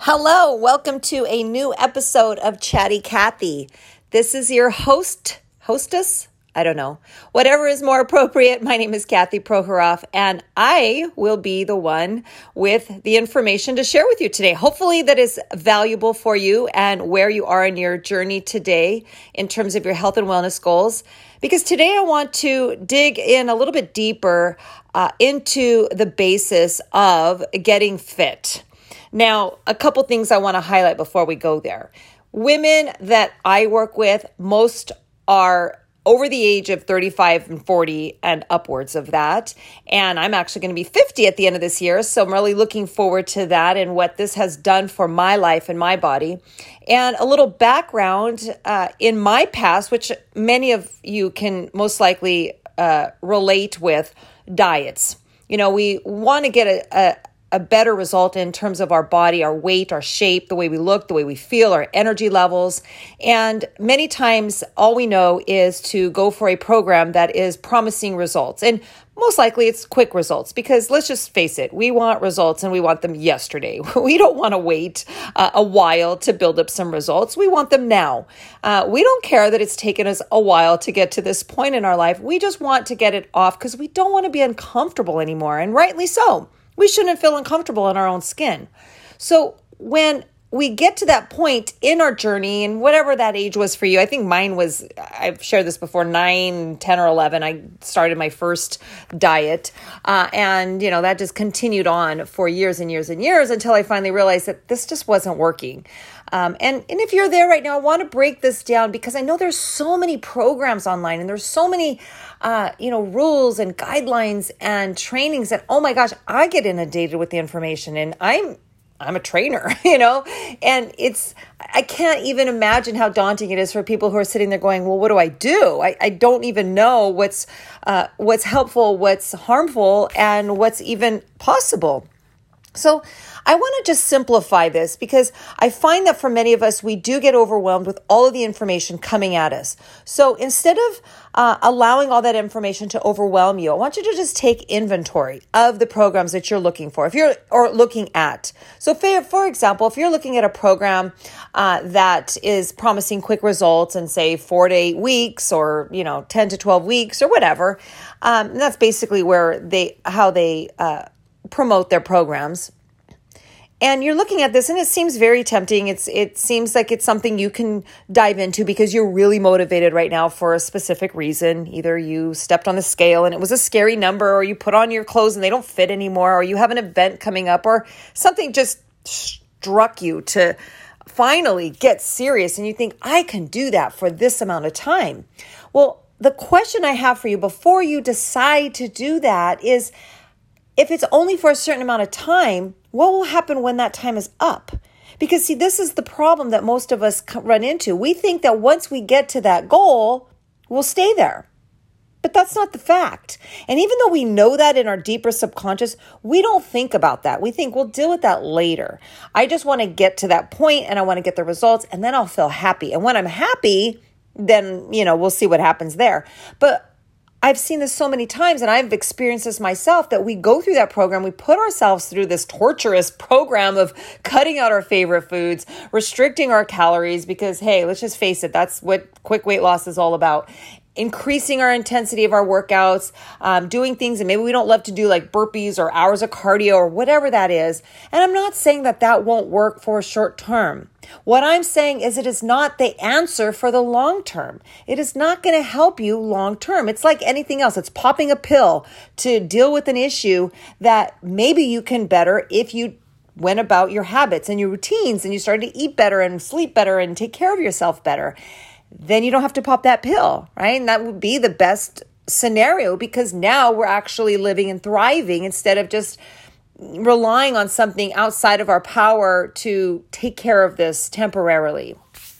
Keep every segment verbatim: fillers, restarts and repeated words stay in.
Hello, welcome to a new episode of Chatty Cathy. This is your host, hostess? I don't know. Whatever is more appropriate. My name is Cathy Prohoroff, and I will be the one with the information to share with you today. Hopefully that is valuable for you and where you are in your journey today in terms of your health and wellness goals. Because today I want to dig in a little bit deeper uh, into the basis of getting fit. Now, a couple things I want to highlight before we go there. Women that I work with, most are over the age of thirty-five and forty and upwards of that. And I'm actually going to be fifty at the end of this year. So I'm really looking forward to that and what this has done for my life and my body. And a little background uh, in my past, which many of you can most likely uh, relate with, diets. You know, we want to get a, a a better result in terms of our body, our weight, our shape, the way we look, the way we feel, our energy levels. And many times all we know is to go for a program that is promising results. And most likely it's quick results because let's just face it, we want results and we want them yesterday. We don't want to wait uh, a while to build up some results. We want them now. Uh, we don't care that it's taken us a while to get to this point in our life. We just want to get it off because we don't want to be uncomfortable anymore. And rightly so. We shouldn't feel uncomfortable in our own skin. So when we get to that point in our journey, and whatever that age was for you, I think mine was, I've shared this before, nine, ten, or eleven. I started my first diet. Uh, and, you know, that just continued on for years and years and years until I finally realized that this just wasn't working. Um, and, and if you're there right now, I want to break this down because I know there's so many programs online and there's so many, uh, you know, rules and guidelines and trainings that, oh my gosh, I get inundated with the information and I'm, I'm a trainer, you know, and it's, I can't even imagine how daunting it is for people who are sitting there going, well, what do I do? I, I don't even know what's, uh, what's helpful, what's harmful, and what's even possible. So I want to just simplify this because I find that for many of us, we do get overwhelmed with all of the information coming at us. So instead of uh, allowing all that information to overwhelm you, I want you to just take inventory of the programs that you're looking for, if you're or looking at. So for, for example, if you're looking at a program uh, that is promising quick results in say four to eight weeks or, you know, ten to twelve weeks or whatever, um, and that's basically where they, how they, uh, promote their programs. And you're looking at this and it seems very tempting. It's it seems like it's something you can dive into because you're really motivated right now for a specific reason. Either you stepped on the scale and it was a scary number, or you put on your clothes and they don't fit anymore, or you have an event coming up, or something just struck you to finally get serious and you think, I can do that for this amount of time. Well, the question I have for you before you decide to do that is, if it's only for a certain amount of time, what will happen when that time is up? Because see, this is the problem that most of us run into. We think that once we get to that goal, we'll stay there. But that's not the fact. And even though we know that in our deeper subconscious, we don't think about that. We think we'll deal with that later. I just want to get to that point and I want to get the results and then I'll feel happy. And when I'm happy, then, you know, we'll see what happens there. But I've seen this so many times and I've experienced this myself that we go through that program. We put ourselves through this torturous program of cutting out our favorite foods, restricting our calories because, hey, let's just face it, that's what quick weight loss is all about. Increasing our intensity of our workouts, um, doing things that maybe we don't love to do like burpees or hours of cardio or whatever that is. And I'm not saying that that won't work for a short term. What I'm saying is it is not the answer for the long term. It is not going to help you long term. It's like anything else. It's popping a pill to deal with an issue that maybe you can better if you went about your habits and your routines and you started to eat better and sleep better and take care of yourself better. Then you don't have to pop that pill, right? And that would be the best scenario because now we're actually living and thriving instead of just relying on something outside of our power to take care of this temporarily.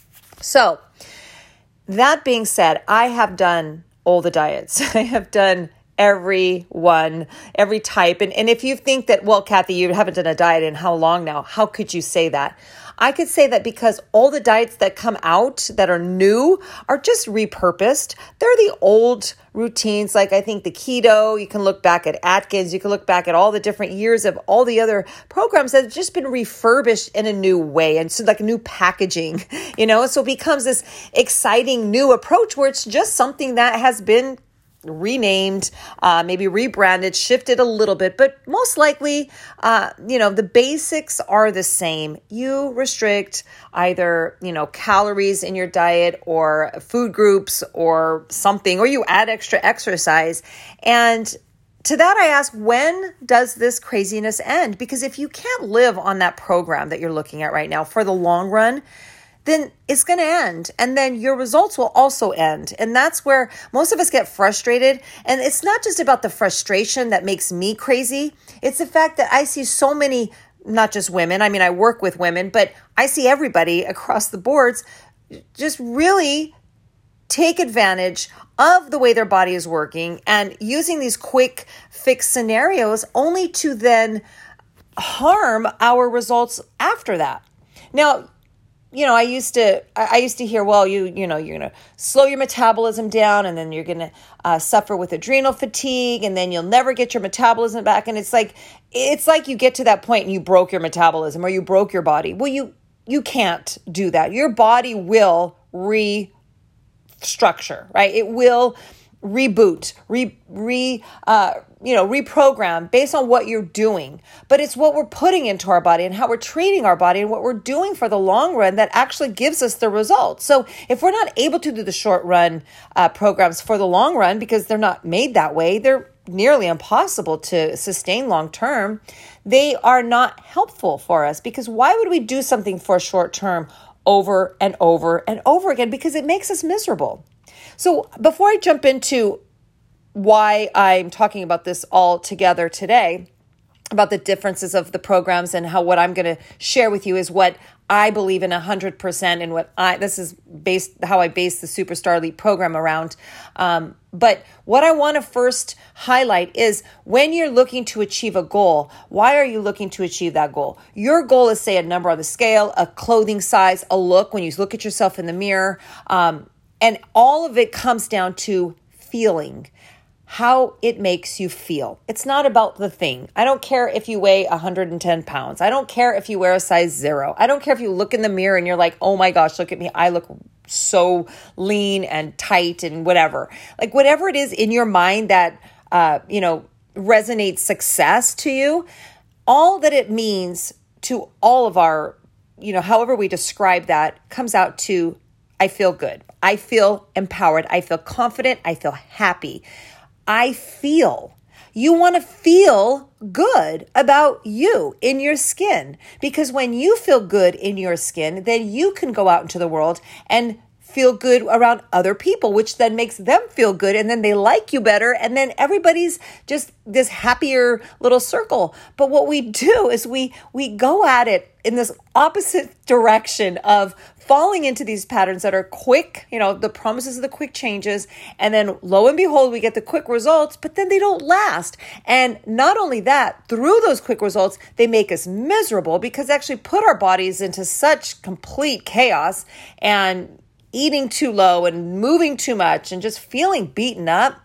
So that being said, I have done all the diets. I have done everyone, every type. And, and if you think that, well, Kathy, you haven't done a diet in how long now? How could you say that? I could say that because all the diets that come out that are new are just repurposed. They're the old routines. Like I think the keto, you can look back at Atkins, you can look back at all the different years of all the other programs that have just been refurbished in a new way. And so like new packaging, you know, so it becomes this exciting new approach where it's just something that has been renamed, uh, maybe rebranded, shifted a little bit, but most likely, uh, you know, the basics are the same. You restrict either, you know, calories in your diet or food groups or something, or you add extra exercise. And to that, I ask, when does this craziness end? Because if you can't live on that program that you're looking at right now for the long run, then it's going to end. And then your results will also end. And that's where most of us get frustrated. And it's not just about the frustration that makes me crazy. It's the fact that I see so many, not just women. I mean, I work with women, but I see everybody across the boards just really take advantage of the way their body is working and using these quick fix scenarios only to then harm our results after that. Now, you know, I used to, I used to hear, well, you, you know, you're going to slow your metabolism down and then you're going to uh, suffer with adrenal fatigue and then you'll never get your metabolism back. And it's like, it's like you get to that point and you broke your metabolism or you broke your body. Well, you, you can't do that. Your body will restructure, right? It will reboot, re, re, uh, you know, reprogram based on what you're doing. But it's what we're putting into our body and how we're treating our body and what we're doing for the long run that actually gives us the results. So if we're not able to do the short run uh, programs for the long run because they're not made that way, they're nearly impossible to sustain long term. They are not helpful for us because why would we do something for short term over and over and over again? Because it makes us miserable. So before I jump into why I'm talking about this all together today, about the differences of the programs and how what I'm going to share with you is what I believe in one hundred percent and what I, this is based, how I base the Superstar Elite program around. Um, but what I want to first highlight is when you're looking to achieve a goal, why are you looking to achieve that goal? Your goal is, say, a number on the scale, a clothing size, a look, when you look at yourself in the mirror, um, and all of it comes down to feeling, how it makes you feel. It's not about the thing. I don't care if you weigh one hundred ten pounds. I don't care if you wear a size zero. I don't care if you look in the mirror and you're like, oh my gosh, look at me. I look so lean and tight and whatever. Like whatever it is in your mind that, uh, you know, resonates success to you, all that it means to all of our, you know, however we describe that comes out to, I feel good. I feel empowered. I feel confident. I feel happy. I feel. You want to feel good about you in your skin, because when you feel good in your skin, then you can go out into the world and feel good around other people, which then makes them feel good. And then they like you better. And then everybody's just this happier little circle. But what we do is we, we go at it in this opposite direction of falling into these patterns that are quick, you know, the promises of the quick changes. And then lo and behold, we get the quick results, but then they don't last. And not only that, through those quick results, they make us miserable because they actually put our bodies into such complete chaos, and eating too low and moving too much and just feeling beaten up,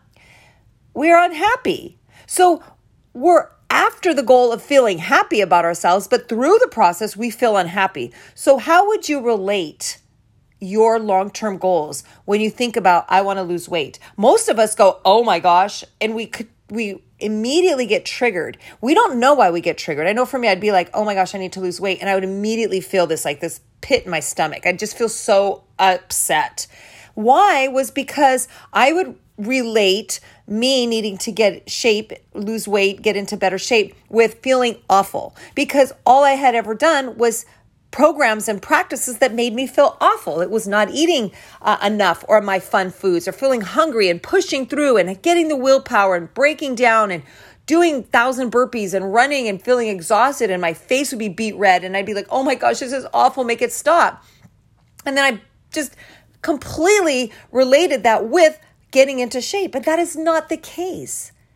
we're unhappy. So we're after the goal of feeling happy about ourselves, but through the process, we feel unhappy. So how would you relate your long-term goals when you think about, I want to lose weight? Most of us go, oh my gosh, and we could, we immediately get triggered. We don't know why we get triggered. I know for me, I'd be like, oh my gosh, I need to lose weight. And I would immediately feel this, like this pit in my stomach. I'd just feel so upset. Why? Was because I would relate me needing to get shape, lose weight, get into better shape with feeling awful, because all I had ever done was programs and practices that made me feel awful. It was not eating uh, enough or my fun foods, or feeling hungry and pushing through and getting the willpower and breaking down and doing thousand burpees and running and feeling exhausted, and my face would be beet red and I'd be like, oh my gosh, this is awful, make it stop. And then I just completely related that with getting into shape, but that is not the case.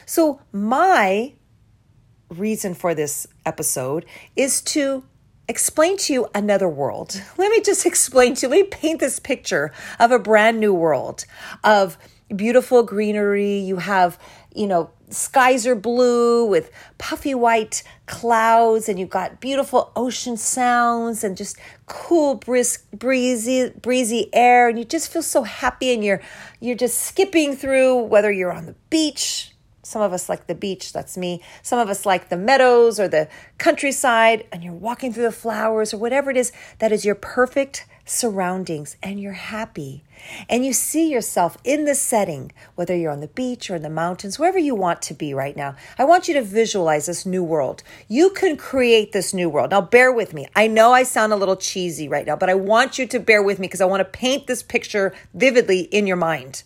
So my reason for this episode is to explain to you another world. Let me just explain to you, let me paint this picture of a brand new world of beautiful greenery. You have, you know, skies are blue with puffy white clouds, and you've got beautiful ocean sounds and just cool, brisk, breezy, breezy air. And you just feel so happy, and you're, you're just skipping through, whether you're on the beach. Some of us like the beach, that's me. Some of us like the meadows or the countryside, and you're walking through the flowers or whatever it is that is your perfect surroundings, and you're happy. And you see yourself in this setting, whether you're on the beach or in the mountains, wherever you want to be right now. I want you to visualize this new world. You can create this new world. Now, bear with me. I know I sound a little cheesy right now, but I want you to bear with me because I want to paint this picture vividly in your mind.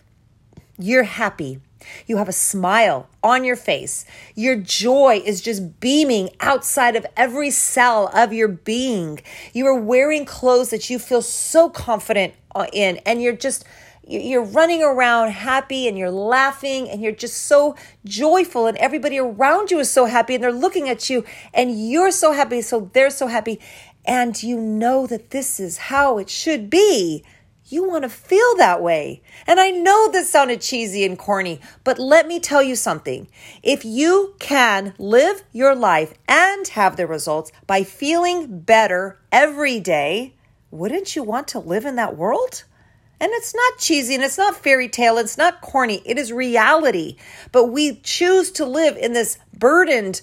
You're happy. You have a smile on your face. Your joy is just beaming outside of every cell of your being. You are wearing clothes that you feel so confident in, and you're just, you're running around happy, and you're laughing, and you're just so joyful, and everybody around you is so happy, and they're looking at you, and you're so happy, so they're so happy, and you know that this is how it should be. You want to feel that way. And I know this sounded cheesy and corny, but let me tell you something. If you can live your life and have the results by feeling better every day, wouldn't you want to live in that world? And it's not cheesy, and it's not fairy tale, it's not corny, it is reality. But we choose to live in this burdened,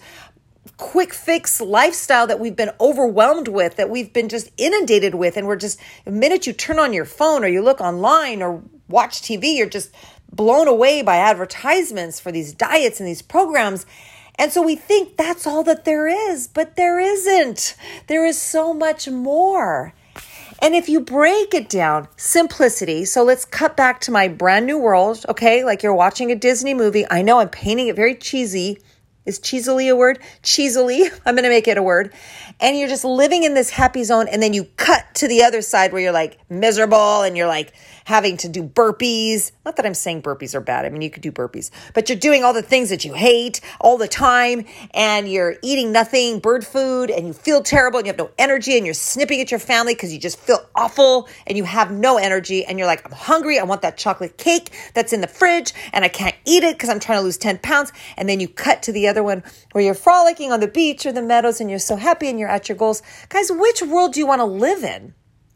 quick fix lifestyle that we've been overwhelmed with, that we've been just inundated with. And we're just, the minute you turn on your phone or you look online or watch T V, you're just blown away by advertisements for these diets and these programs. And so we think that's all that there is, but there isn't. There is so much more. And if you break it down, simplicity. So let's cut back to my brand new world, okay? Like you're watching a Disney movie. I know I'm painting it very cheesy. Is cheesily a word? Cheesily. I'm going to make it a word. And you're just living in this happy zone. And then you cut to the other side where you're like miserable and you're like having to do burpees. Not that I'm saying burpees are bad. I mean, you could do burpees, but you're doing all the things that you hate all the time, and you're eating nothing, bird food, and you feel terrible, and you have no energy, and you're snipping at your family because you just feel awful and you have no energy. And you're like, I'm hungry. I want that chocolate cake that's in the fridge, and I can't eat it because I'm trying to lose ten pounds. And then you cut to the other one where you're frolicking on the beach or the meadows, and you're so happy and you're at your goals. Guys, which world do you want to live in?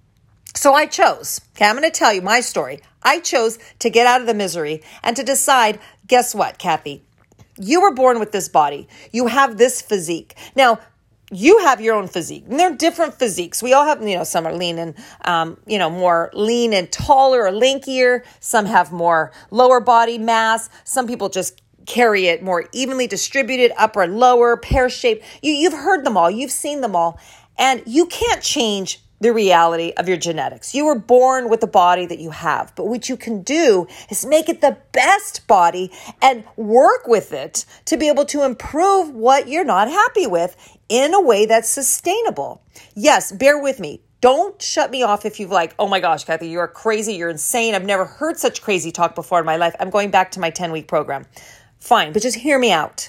So I chose, okay, I'm going to tell you my story. I chose to get out of the misery and to decide, guess what, Kathy? You were born with this body. You have this physique. Now, you have your own physique, and they're different physiques. We all have, you know, some are lean and, um, you know, more lean and taller or lankier. Some have more lower body mass. Some people just carry it more evenly distributed, upper, lower, pear-shaped. You, you've heard them all. You've seen them all. And you can't change the reality of your genetics. You were born with the body that you have. But what you can do is make it the best body and work with it to be able to improve what you're not happy with in a way that's sustainable. Yes, bear with me. Don't shut me off if you've like, oh my gosh, Kathy, you're crazy. You're insane. I've never heard such crazy talk before in my life. I'm going back to my ten-week program. Fine, but just hear me out.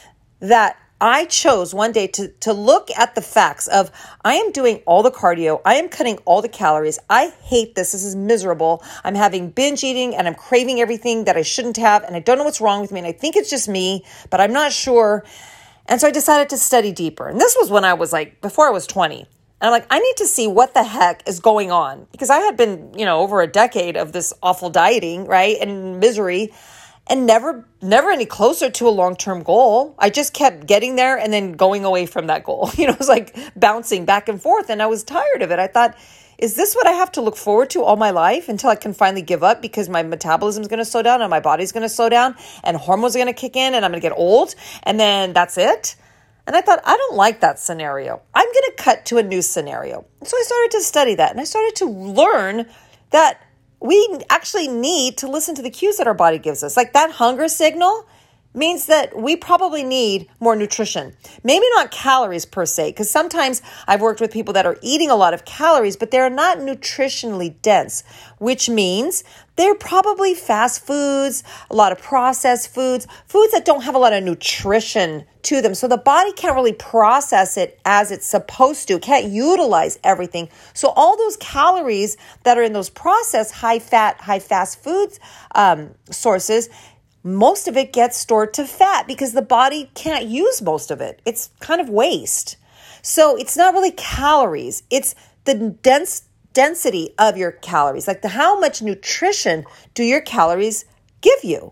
That I chose one day to, to look at the facts of I am doing all the cardio. I am cutting all the calories. I hate this. This is miserable. I'm having binge eating and I'm craving everything that I shouldn't have. And I don't know what's wrong with me. And I think it's just me, but I'm not sure. And so I decided to study deeper. And this was when I was like, before I was twenty. And I'm like, I need to see what the heck is going on. Because I had been, you know, over a decade of this awful dieting, right? And misery. And never, never any closer to a long-term goal. I just kept getting there and then going away from that goal. You know, it was like bouncing back and forth, and I was tired of it. I thought, is this what I have to look forward to all my life until I can finally give up because my metabolism is going to slow down and my body's going to slow down and hormones are going to kick in and I'm going to get old and then that's it? And I thought, I don't like that scenario. I'm going to cut to a new scenario. And so I started to study that, and I started to learn that we actually need to listen to the cues that our body gives us. Like that hunger signal, means that we probably need more nutrition. Maybe not calories per se, because sometimes I've worked with people that are eating a lot of calories, but they're not nutritionally dense, which means they're probably fast foods, a lot of processed foods, foods that don't have a lot of nutrition to them. So the body can't really process it as it's supposed to, can't utilize everything. So all those calories that are in those processed high fat, high fast foods um, sources, most of it gets stored to fat because the body can't use most of it. It's kind of waste. So it's not really calories. It's the dense density of your calories. Like the how much nutrition do your calories give you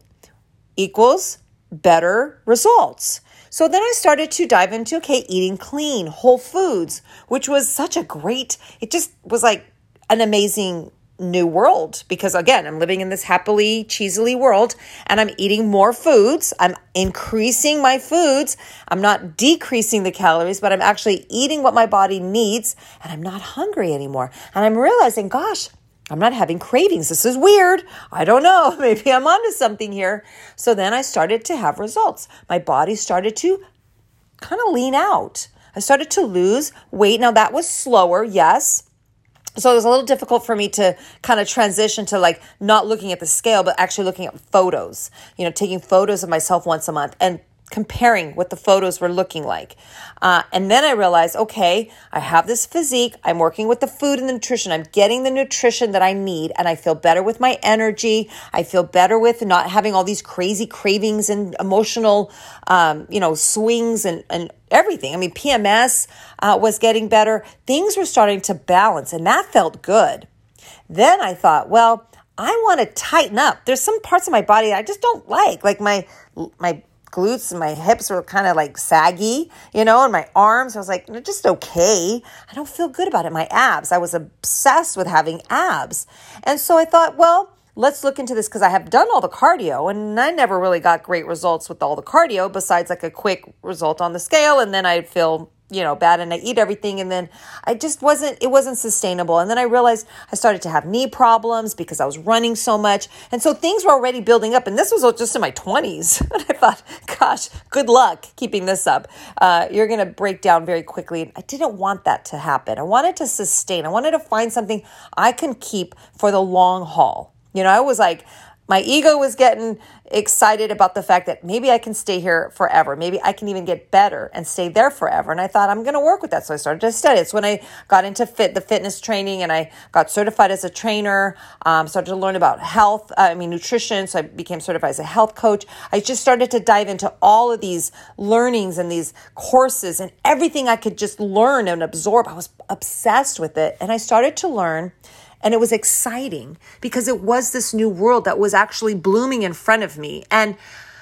equals better results. So then I started to dive into, okay, eating clean, whole foods, which was such a great, it just was like an amazing new world because again, I'm living in this happily, cheesily world and I'm eating more foods. I'm increasing my foods. I'm not decreasing the calories, but I'm actually eating what my body needs and I'm not hungry anymore. And I'm realizing, gosh, I'm not having cravings. This is weird. I don't know. Maybe I'm onto something here. So then I started to have results. My body started to kind of lean out. I started to lose weight. Now that was slower, yes. So it was a little difficult for me to kind of transition to like not looking at the scale, but actually looking at photos, you know, taking photos of myself once a month and comparing what the photos were looking like. Uh, and then I realized, okay, I have this physique. I'm working with the food and the nutrition. I'm getting the nutrition that I need and I feel better with my energy. I feel better with not having all these crazy cravings and emotional, um, you know, swings and, and everything. I mean, P M S uh, was getting better. Things were starting to balance and that felt good. Then I thought, well, I want to tighten up. There's some parts of my body I just don't like, like my, my, glutes and my hips were kind of like saggy, you know, and my arms, I was like, just okay. I don't feel good about it. My abs, I was obsessed with having abs. And so I thought, well, let's look into this because I have done all the cardio and I never really got great results with all the cardio besides like a quick result on the scale. And then I'd feel, you know, bad and I eat everything. And then I just wasn't, it wasn't sustainable. And then I realized I started to have knee problems because I was running so much. And so things were already building up. And this was just in my twenties. And I thought, gosh, good luck keeping this up. Uh, you're going to break down very quickly. I didn't want that to happen. I wanted to sustain. I wanted to find something I can keep for the long haul. You know, I was like, my ego was getting excited about the fact that maybe I can stay here forever. Maybe I can even get better and stay there forever. And I thought I'm going to work with that. So I started to study. It's when I got into fit the fitness training and I got certified as a trainer, um, started to learn about health, uh, I mean, nutrition. So I became certified as a health coach. I just started to dive into all of these learnings and these courses and everything I could just learn and absorb. I was obsessed with it. And I started to learn. And it was exciting because it was this new world that was actually blooming in front of me. And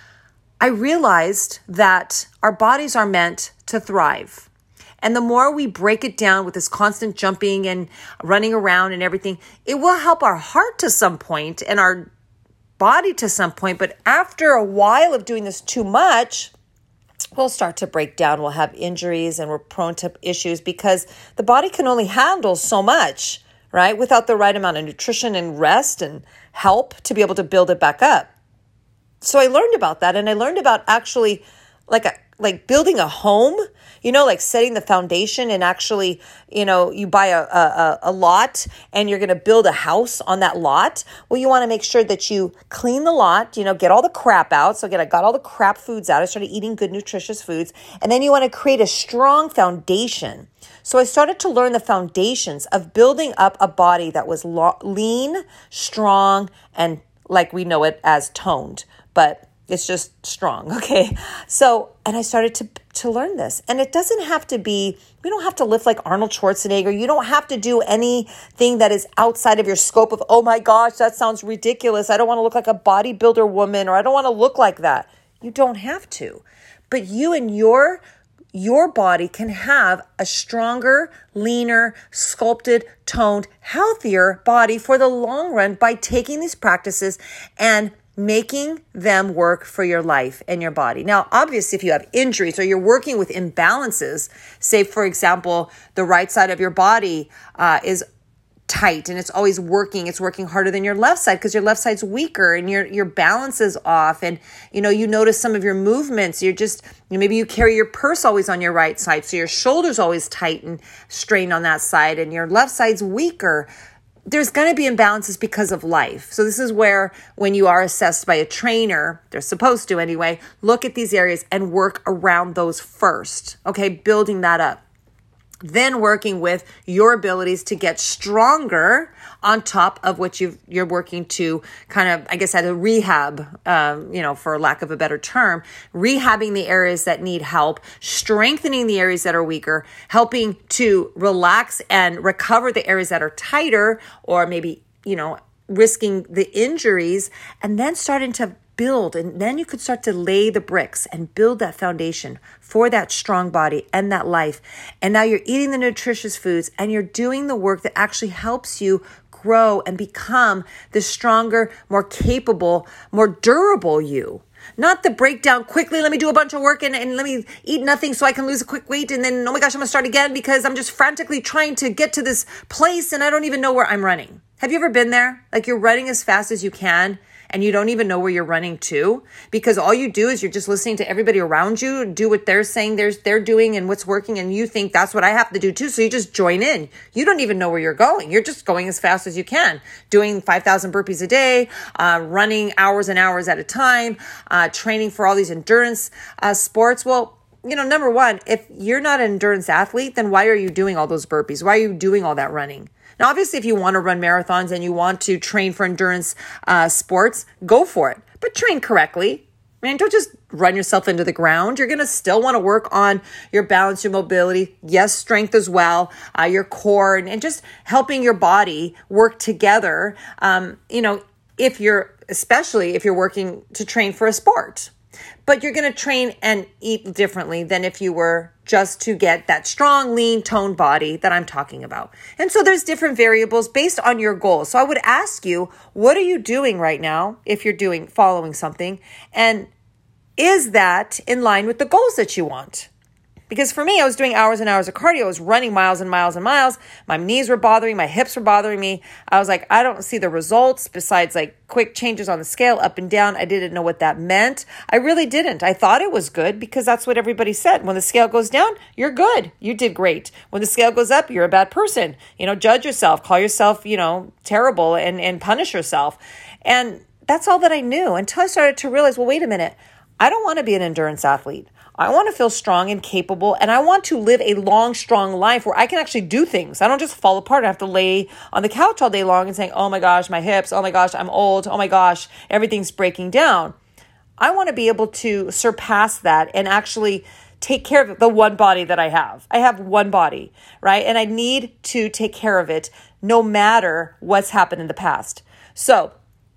I realized that our bodies are meant to thrive. And the more we break it down with this constant jumping and running around and everything, it will help our heart to some point and our body to some point. But after a while of doing this too much, we'll start to break down. We'll have injuries and we're prone to issues because the body can only handle so much, right? Without the right amount of nutrition and rest and help to be able to build it back up. So I learned about that. And I learned about actually like a, like building a home, you know, like setting the foundation and actually, you know, you buy a, a, a lot and you're going to build a house on that lot. Well, you want to make sure that you clean the lot, you know, get all the crap out. So again, I got all the crap foods out. I started eating good, nutritious foods. And then you want to create a strong foundation. So I started to learn the foundations of building up a body that was lo- lean, strong, and like we know it as toned, but it's just strong. Okay. So, and I started to, to learn this, and it doesn't have to be, we don't have to lift like Arnold Schwarzenegger. You don't have to do anything that is outside of your scope of, oh my gosh, that sounds ridiculous. I don't want to look like a bodybuilder woman, or I don't want to look like that. You don't have to, but you and your Your body can have a stronger, leaner, sculpted, toned, healthier body for the long run by taking these practices and making them work for your life and your body. Now, obviously, if you have injuries or you're working with imbalances, say, for example, the right side of your body uh, is tight and it's always working. It's working harder than your left side because your left side's weaker and your your balance is off. And, you know, you notice some of your movements. You're just, you know, maybe you carry your purse always on your right side. So your shoulder's always tight and strained on that side and your left side's weaker. There's going to be imbalances because of life. So this is where when you are assessed by a trainer, they're supposed to anyway, look at these areas and work around those first. Okay, building that up. Then working with your abilities to get stronger on top of what you've, you're working to kind of, I guess, at a rehab, um, you know, for lack of a better term, rehabbing the areas that need help, strengthening the areas that are weaker, helping to relax and recover the areas that are tighter or maybe, you know, risking the injuries, and then starting to build. And then you could start to lay the bricks and build that foundation for that strong body and that life. And now you're eating the nutritious foods and you're doing the work that actually helps you grow and become the stronger, more capable, more durable you. Not the breakdown quickly, let me do a bunch of work and, and let me eat nothing so I can lose a quick weight. And then, oh my gosh, I'm going to start again because I'm just frantically trying to get to this place and I don't even know where I'm running. Have you ever been there? Like you're running as fast as you can and you don't even know where you're running to because all you do is you're just listening to everybody around you do what they're saying they're, they're doing and what's working. And you think that's what I have to do too. So you just join in. You don't even know where you're going. You're just going as fast as you can, doing five thousand burpees a day, uh, running hours and hours at a time, uh, training for all these endurance uh, sports. Well, you know, number one, if you're not an endurance athlete, then why are you doing all those burpees? Why are you doing all that running? Now, obviously, if you want to run marathons and you want to train for endurance uh, sports, go for it. But train correctly. I mean, don't just run yourself into the ground. You're going to still want to work on your balance, your mobility, yes, strength as well, uh, your core, and, and just helping your body work together, um, you know, if you're, especially if you're working to train for a sport. But you're going to train and eat differently than if you were just to get that strong, lean, toned body that I'm talking about. And so there's different variables based on your goals. So I would ask you, what are you doing right now if you're doing following something? And is that in line with the goals that you want? Because for me, I was doing hours and hours of cardio. I was running miles and miles and miles. My knees were bothering, my hips were bothering me. I was like, I don't see the results besides like quick changes on the scale up and down. I didn't know what that meant. I really didn't. I thought it was good because that's what everybody said. When the scale goes down, you're good. You did great. When the scale goes up, you're a bad person. You know, judge yourself, call yourself, you know, terrible and, and punish yourself. And that's all that I knew until I started to realize, well, wait a minute. I don't want to be an endurance athlete. I want to feel strong and capable, and I want to live a long, strong life where I can actually do things. I don't just fall apart. I have to lay on the couch all day long and saying, oh my gosh, my hips, oh my gosh, I'm old, oh my gosh, everything's breaking down. I want to be able to surpass that and actually take care of the one body that I have. I have one body, right? And I need to take care of it no matter what's happened in the past. So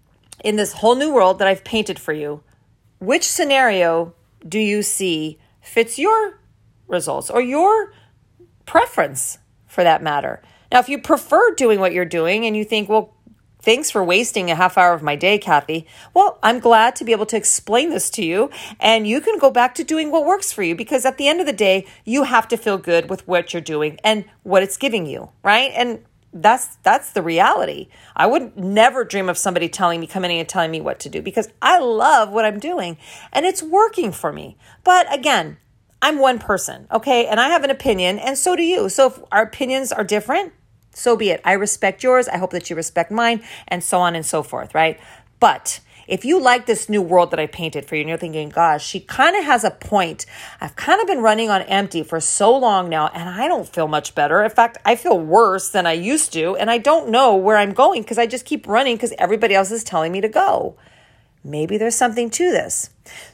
in this whole new world that I've painted for you, which scenario do you see fits your results or your preference for that matter? Now, if you prefer doing what you're doing and you think, well, thanks for wasting a half hour of my day, Kathy. Well, I'm glad to be able to explain this to you and you can go back to doing what works for you because at the end of the day, you have to feel good with what you're doing and what it's giving you, right? And That's that's the reality. I would never dream of somebody telling me, coming in and telling me what to do because I love what I'm doing and it's working for me. But again, I'm one person, okay? And I have an opinion and so do you. So if our opinions are different, so be it. I respect yours. I hope that you respect mine and so on and so forth, right? But if you like this new world that I painted for you and you're thinking, gosh, she kind of has a point. I've kind of been running on empty for so long now and I don't feel much better. In fact, I feel worse than I used to and I don't know where I'm going because I just keep running because everybody else is telling me to go. Maybe there's something to this.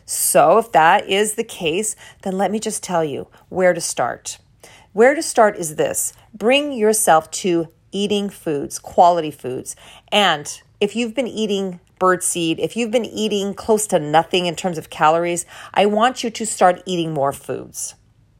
So if that is the case, then let me just tell you where to start. Where to start is this. Bring yourself to eating foods, quality foods. And if you've been eating birdseed, if you've been eating close to nothing in terms of calories, I want you to start eating more foods.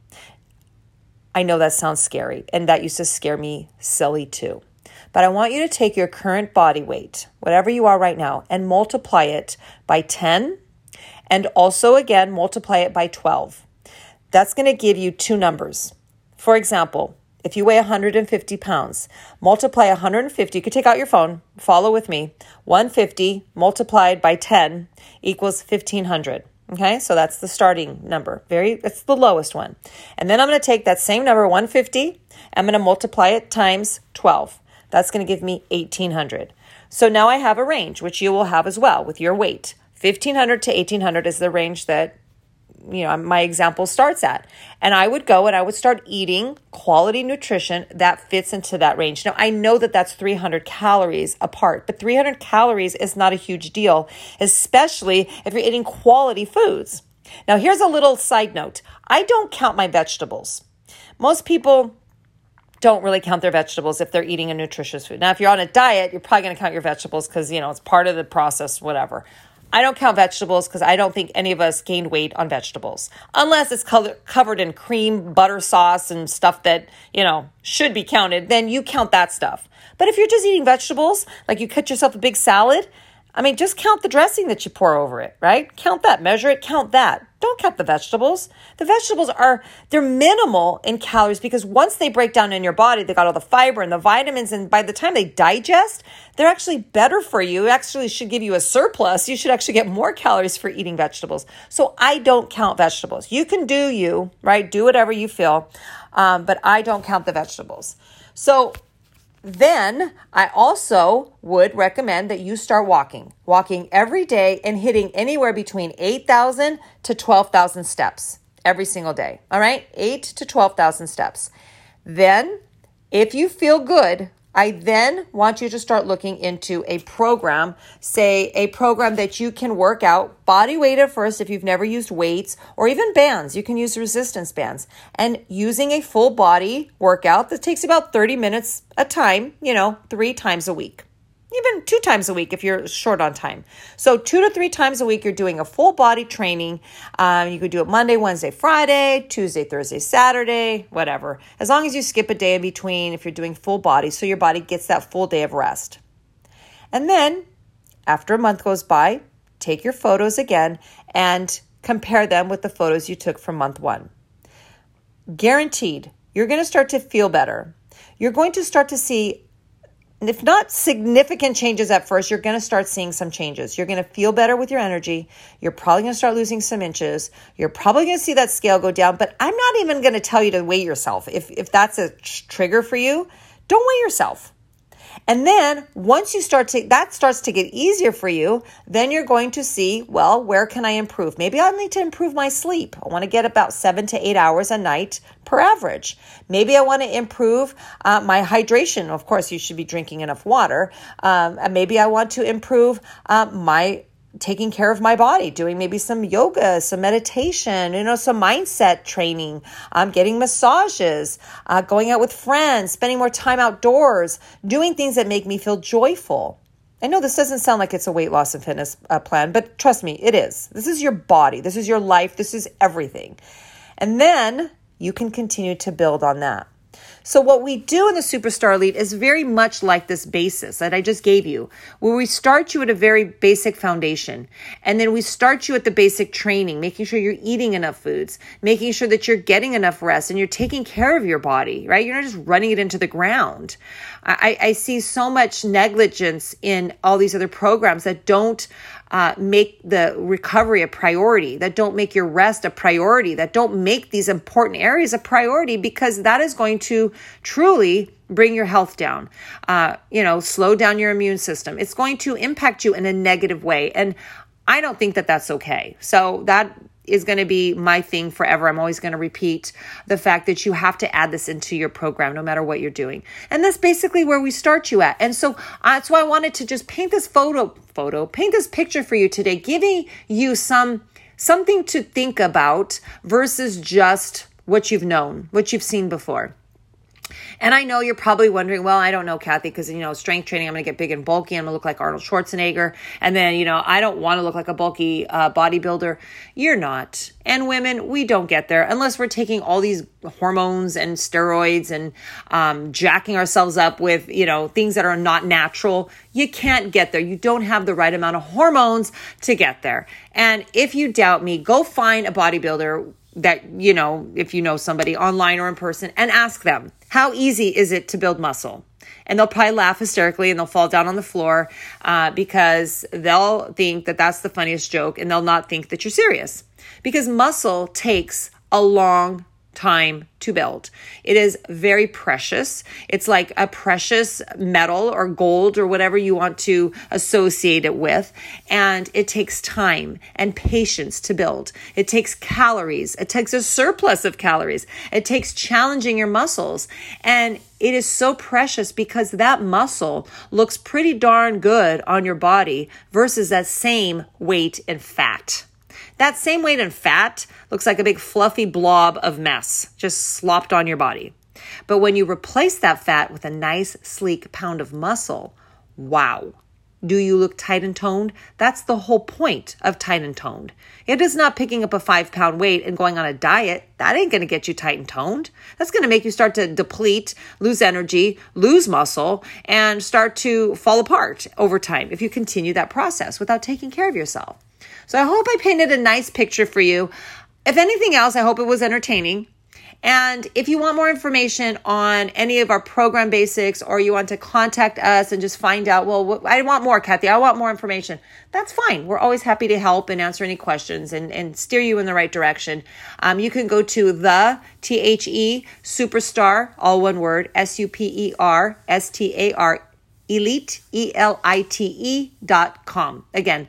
I know that sounds scary, and that used to scare me silly too. But I want you to take your current body weight, whatever you are right now, and multiply it by ten, and also again, multiply it by twelve. That's going to give you two numbers. For example, if you weigh one hundred fifty pounds, multiply one hundred fifty, you could take out your phone, follow with me, one hundred fifty multiplied by ten equals fifteen hundred. Okay, so that's the starting number. Very, it's the lowest one. And then I'm going to take that same number, one hundred fifty, I'm going to multiply it times twelve. That's going to give me eighteen hundred. So now I have a range, which you will have as well with your weight. fifteen hundred to eighteen hundred is the range that, you know, my example starts at. And I would go and I would start eating quality nutrition that fits into that range. Now, I know that that's three hundred calories apart, but three hundred calories is not a huge deal, especially if you're eating quality foods. Now, here's a little side note. I don't count my vegetables. Most people don't really count their vegetables if they're eating a nutritious food. Now, if you're on a diet, you're probably going to count your vegetables because, you know, it's part of the process, whatever. I don't count vegetables because I don't think any of us gained weight on vegetables unless it's color, covered in cream, butter sauce, and stuff that, you know, should be counted. Then you count that stuff. But if you're just eating vegetables, like you cut yourself a big salad, I mean, just count the dressing that you pour over it, right? Count that, measure it, count that. Don't count the vegetables. The vegetables are, they're minimal in calories because once they break down in your body, they got all the fiber and the vitamins. And by the time they digest, they're actually better for you. It actually should give you a surplus. You should actually get more calories for eating vegetables. So I don't count vegetables. You can do you, right? Do whatever you feel. Um, but I don't count the vegetables. So then I also would recommend that you start walking, walking every day and hitting anywhere between eight thousand to twelve thousand steps every single day. All right. eight to twelve thousand steps. Then if you feel good, I then want you to start looking into a program, say a program that you can work out body weight at first if you've never used weights or even bands. You can use resistance bands and using a full body workout that takes about thirty minutes a time, you know, three times a week. Even two times a week if you're short on time. So two to three times a week, you're doing a full body training. Um, you could do it Monday, Wednesday, Friday, Tuesday, Thursday, Saturday, whatever. As long as you skip a day in between if you're doing full body, so your body gets that full day of rest. And then after a month goes by, take your photos again and compare them with the photos you took from month one. Guaranteed, you're going to start to feel better. You're going to start to see, if not significant changes at first, you're going to start seeing some changes. You're going to feel better with your energy. You're probably going to start losing some inches. You're probably going to see that scale go down, but I'm not even going to tell you to weigh yourself. If, if that's a trigger for you, don't weigh yourself. And then once you start to, that starts to get easier for you, then you're going to see, well, where can I improve? Maybe I need to improve my sleep. I want to get about seven to eight hours a night per average. Maybe I want to improve uh, my hydration. Of course, you should be drinking enough water. Um, and maybe I want to improve uh, my taking care of my body, doing maybe some yoga, some meditation, you know, some mindset training, um, getting massages, uh, going out with friends, spending more time outdoors, doing things that make me feel joyful. I know this doesn't sound like it's a weight loss and fitness uh, plan, but trust me, it is. This is your body. This is your life. This is everything. And then you can continue to build on that. So what we do in the Superstar Elite is very much like this basis that I just gave you, where we start you at a very basic foundation. And then we start you at the basic training, making sure you're eating enough foods, making sure that you're getting enough rest and you're taking care of your body, right? You're not just running it into the ground. I, I see so much negligence in all these other programs that don't Uh, make the recovery a priority, that don't make your rest a priority, that don't make these important areas a priority, because that is going to truly bring your health down, uh, you know, slow down your immune system. It's going to impact you in a negative way. And I don't think that that's okay. So that is going to be my thing forever. I'm always going to repeat the fact that you have to add this into your program, no matter what you're doing. And that's basically where we start you at. And so uh, that's why I wanted to just paint this photo, photo, paint this picture for you today, giving you some, something to think about versus just what you've known, what you've seen before. And I know you're probably wondering, well, I don't know, Kathy, because, you know, strength training, I'm going to get big and bulky. I'm going to look like Arnold Schwarzenegger. And then, you know, I don't want to look like a bulky uh, bodybuilder. You're not. And women, we don't get there unless we're taking all these hormones and steroids and um, jacking ourselves up with, you know, things that are not natural. You can't get there. You don't have the right amount of hormones to get there. And if you doubt me, go find a bodybuilder that, you know, if you know somebody online or in person, and ask them, how easy is it to build muscle? And they'll probably laugh hysterically and they'll fall down on the floor uh, because they'll think that that's the funniest joke and they'll not think that you're serious. Because muscle takes a long time to build. It is very precious. It's like a precious metal or gold or whatever you want to associate it with. And it takes time and patience to build. It takes calories. It takes a surplus of calories. It takes challenging your muscles. And it is so precious because that muscle looks pretty darn good on your body versus that same weight in fat. That same weight in fat looks like a big fluffy blob of mess just slopped on your body. But when you replace that fat with a nice, sleek pound of muscle, wow. Do you look tight and toned? That's the whole point of tight and toned. It is not picking up a five pound weight and going on a diet. That ain't going to get you tight and toned. That's going to make you start to deplete, lose energy, lose muscle, and start to fall apart over time if you continue that process without taking care of yourself. So I hope I painted a nice picture for you. If anything else, I hope it was entertaining. And if you want more information on any of our program basics, or you want to contact us and just find out, well, what, I want more, Kathy, I want more information. That's fine. We're always happy to help and answer any questions and, and steer you in the right direction. Um, you can go to the T H E Superstar, all one word, S U P E R S T A R, Elite, E L I T E dot com. Again,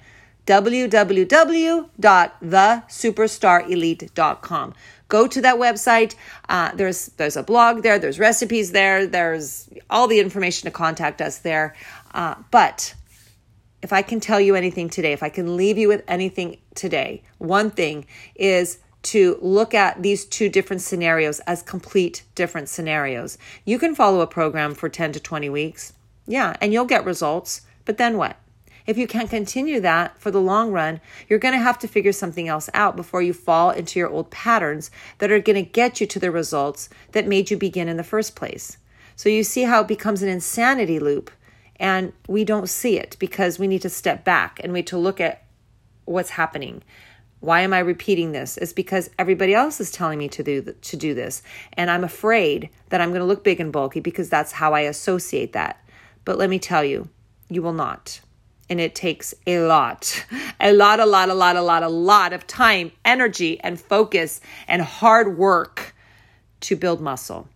w w w dot the superstar elite dot com. Go to that website. Uh, there's there's a blog there. There's recipes there. There's all the information to contact us there. Uh, but if I can tell you anything today, if I can leave you with anything today, one thing is to look at these two different scenarios as complete different scenarios. You can follow a program for ten to twenty weeks. Yeah, and you'll get results. But then what? If you can't continue that for the long run, you're going to have to figure something else out before you fall into your old patterns that are going to get you to the results that made you begin in the first place. So you see how it becomes an insanity loop, and we don't see it because we need to step back and we need to look at what's happening. Why am I repeating this? It's because everybody else is telling me to do to do this, and I'm afraid that I'm going to look big and bulky because that's how I associate that. But let me tell you, you will not. And it takes a lot, a lot, a lot, a lot, a lot, a lot of time, energy, and focus and hard work to build muscle.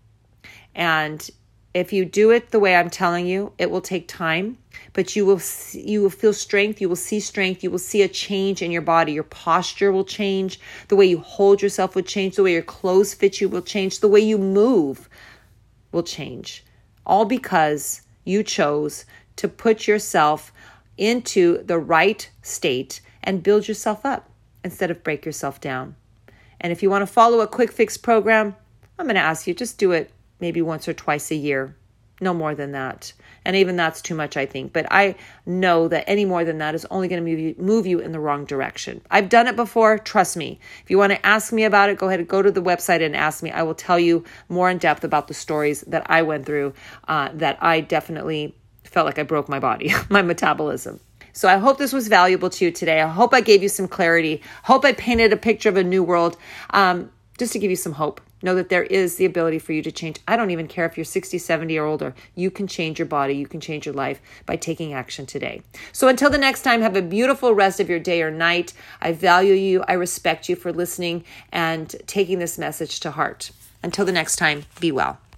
And if you do it the way I'm telling you, it will take time, but you will see, you will feel strength. You will see strength. You will see a change in your body. Your posture will change. The way you hold yourself will change. The way your clothes fit you will change. The way you move will change. All because you chose to put yourself into the right state and build yourself up instead of break yourself down. And if you want to follow a quick fix program, I'm going to ask you, just do it maybe once or twice a year. No more than that. And even that's too much, I think. But I know that any more than that is only going to move you, move you in the wrong direction. I've done it before. Trust me. If you want to ask me about it, go ahead and go to the website and ask me. I will tell you more in depth about the stories that I went through uh, that I definitely felt like I broke my body, my metabolism. So I hope this was valuable to you today. I hope I gave you some clarity. Hope I painted a picture of a new world, um, just to give you some hope. Know that there is the ability for you to change. I don't even care if you're sixty, seventy or older. You can change your body. You can change your life by taking action today. So until the next time, have a beautiful rest of your day or night. I value you. I respect you for listening and taking this message to heart. Until the next time, be well.